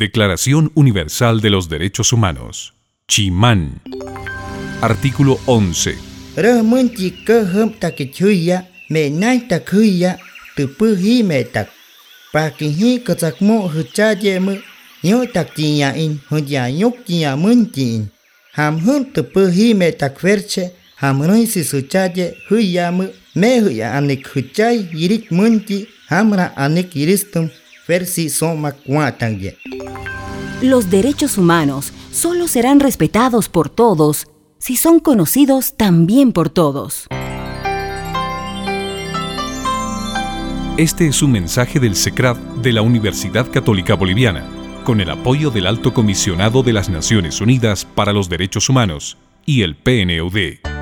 Declaración Universal de los Derechos Humanos. Chimán. Artículo 11. Rahmunchi kaham takichuya, me nai takuya, tupuhi me tak. Pakihi kazakmo huchaje mu, nyo takjiya in, huja yukjiya munjin. Ham hun tupuhi me takverche, ham ruisi suchaje huya mu, me huya anik huchay yirik munji, hamra anik yiristum, versi somak watangye. Los derechos humanos solo serán respetados por todos si son conocidos también por todos. Este es un mensaje del SECRAD de la Universidad Católica Boliviana, con el apoyo del Alto Comisionado de las Naciones Unidas para los Derechos Humanos y el PNUD.